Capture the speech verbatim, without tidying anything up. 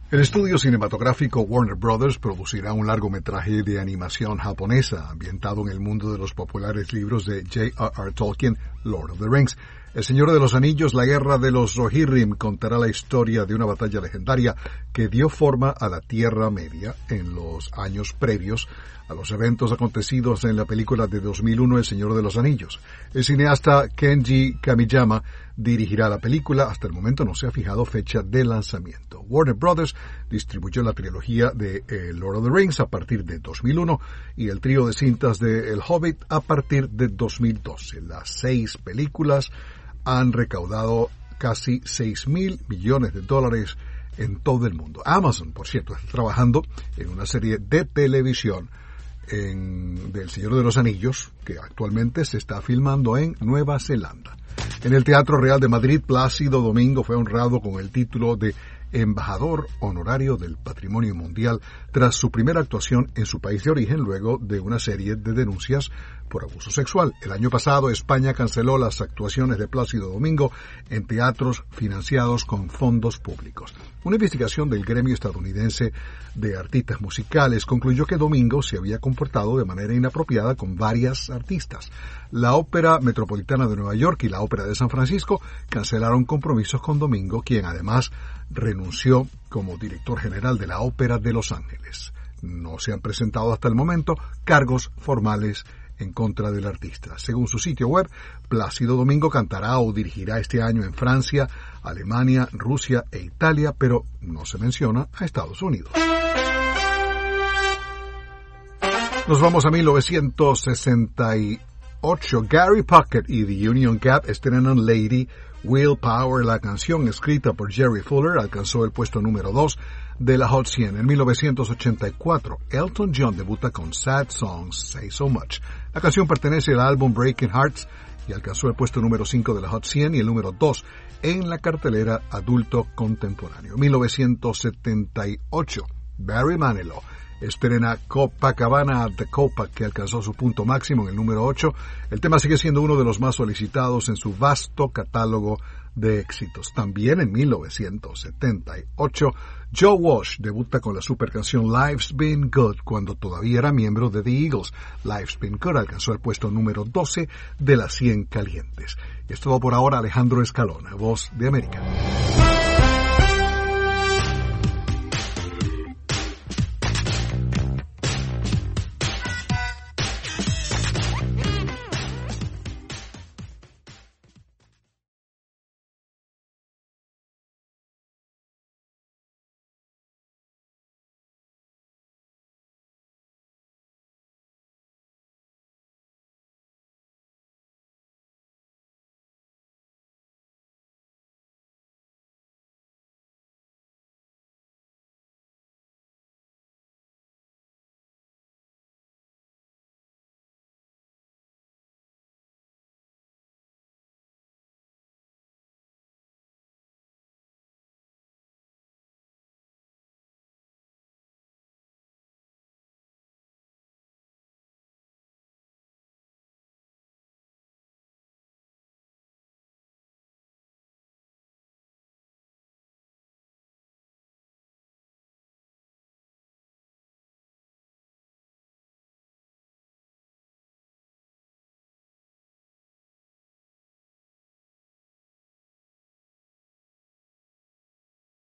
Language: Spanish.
El estudio cinematográfico Warner Brothers producirá un largometraje de animación japonesa ambientado en el mundo de los populares libros de J R R Tolkien, Lord of the Rings. El Señor de los Anillos, la Guerra de los Rohirrim, contará la historia de una batalla legendaria que dio forma a la Tierra Media en los años previos a los eventos acontecidos en la película de dos mil uno El Señor de los Anillos. El cineasta Kenji Kamiyama dirigirá la película. Hasta el momento no se ha fijado fecha de lanzamiento. Warner Brothers distribuyó la trilogía de eh, Lord of the Rings a partir de dos mil uno y el trío de cintas de El Hobbit a partir de dos mil doce. Las seis películas han recaudado casi seis mil millones de dólares en todo el mundo. Amazon, por cierto, está trabajando en una serie de televisión en, del Señor de los Anillos, que actualmente se está filmando en Nueva Zelanda. En el Teatro Real de Madrid, Plácido Domingo fue honrado con el título de Embajador Honorario del Patrimonio Mundial tras su primera actuación en su país de origen luego de una serie de denuncias por abuso sexual. El año pasado, España canceló las actuaciones de Plácido Domingo en teatros financiados con fondos públicos. Una investigación del gremio estadounidense de artistas musicales concluyó que Domingo se había comportado de manera inapropiada con varias artistas. La Ópera Metropolitana de Nueva York y la Ópera de San Francisco cancelaron compromisos con Domingo, quien además renunció como director general de la Ópera de Los Ángeles. No se han presentado hasta el momento cargos formales en contra del artista. Según su sitio web, Plácido Domingo cantará o dirigirá este año en Francia, Alemania, Rusia e Italia, pero no se menciona a Estados Unidos. Nos vamos a mil novecientos sesenta y ocho. Gary Puckett y The Union Gap estrenan Lady Willpower. La canción, escrita por Jerry Fuller, alcanzó el puesto número dos de la Hot cien. En mil novecientos ochenta y cuatro, Elton John debuta con Sad Songs Say So Much. La canción pertenece al álbum Breaking Hearts y alcanzó el puesto número cinco de la Hot cien y el número dos en la cartelera adulto contemporáneo. mil novecientos setenta y ocho, Barry Manilow estrena Copacabana at the Copa, que alcanzó su punto máximo en el número ocho. El tema sigue siendo uno de los más solicitados en su vasto catálogo de éxitos. También en mil novecientos setenta y ocho, Joe Walsh debuta con la supercanción Life's Been Good cuando todavía era miembro de The Eagles. Life's Been Good alcanzó el puesto número doce de las cien calientes. Y es todo por ahora. Alejandro Escalona, Voz de América.